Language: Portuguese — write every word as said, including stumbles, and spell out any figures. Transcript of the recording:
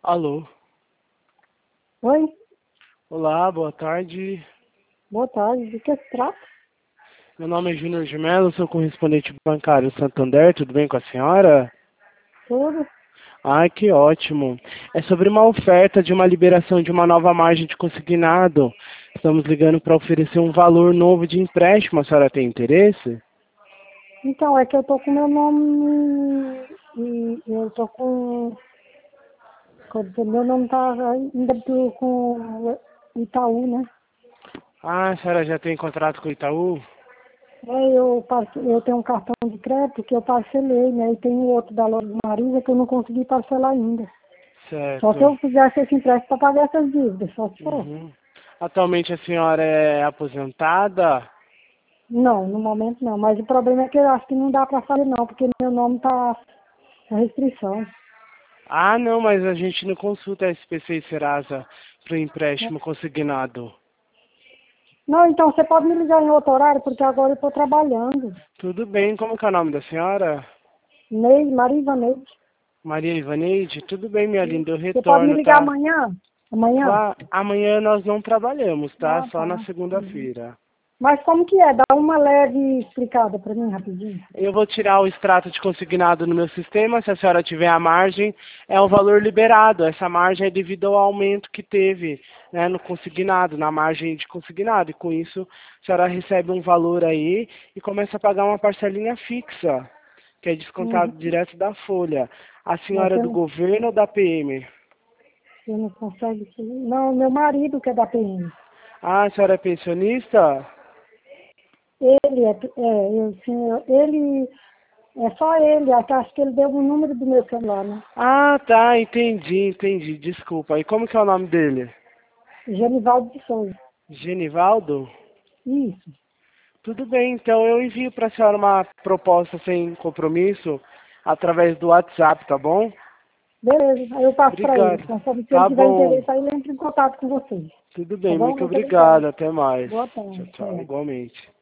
Alô. Oi, Olá, boa tarde. boa tarde. De que se trata? Meu nome é Júnior de Mello, sou correspondente bancário Santander. Tudo bem com a senhora? Tudo? Ai, que ótimo. É sobre uma oferta de uma liberação de uma nova margem de consignado. Estamos ligando para oferecer um valor novo de empréstimo. A senhora tem interesse? Então, é que eu tô com meu nome e eu tô com... quer dizer, meu nome tá ainda do- com Itaú, né? Ah, a senhora já tem contrato com o Itaú? É, eu, parce- eu tenho um cartão de crédito que eu parcelei, né? E tem outro da Loja Marisa que eu não consegui parcelar ainda. Só se Certo. eu fizesse esse empréstimo para pagar essas dívidas, só se for. Uhum. Atualmente a senhora é aposentada? Não, no momento não. Mas o problema é que eu acho que não dá para fazer não, porque meu nome tá com restrição. Ah, não, mas a gente não consulta a S P C e Serasa para o Né? empréstimo consignado. Não, então você pode me ligar em outro horário, porque agora eu estou trabalhando. Tudo bem, como que é o nome da senhora? Neide, Maria Ivaneide. Maria Ivaneide? Tudo bem, minha linda, eu Você pode me retorno, ligar tá? amanhã? Amanhã? Claro, amanhã nós não trabalhamos, tá? Ah, Só tá. na Uhum. segunda-feira. Mas como que é? Dá uma leve explicada para mim rapidinho. Eu vou tirar o extrato de consignado no meu sistema, se a senhora tiver a margem, é o valor liberado. Essa margem é devido ao aumento que teve, né, no consignado, na margem de consignado. E com isso, a senhora recebe um valor aí e começa a pagar uma parcelinha fixa, que é Uhum. descontado direto da folha. A Mas senhora é você do não, governo ou da P M? você não consegue... Não, meu marido que é da P M. Ah, a senhora é pensionista? Ele é... é eu, sim, ele... É só ele. Até acho que ele deu o número do meu celular, né? Ah, tá, entendi, entendi. Desculpa. E como que é o nome dele? Genivaldo de Souza. Genivaldo? Isso. Tudo bem, então eu envio para a senhora uma proposta sem compromisso através do WhatsApp, tá bom? Beleza. Aí eu passo para ele. Obrigado. Conforme se ele Tá tiver bom. interesse, aí ele entra em contato com vocês. Tudo Tá bem, bom? muito Muito obrigado. obrigada. Até mais. Boa Tchau, tarde. tchau. Até. Igualmente.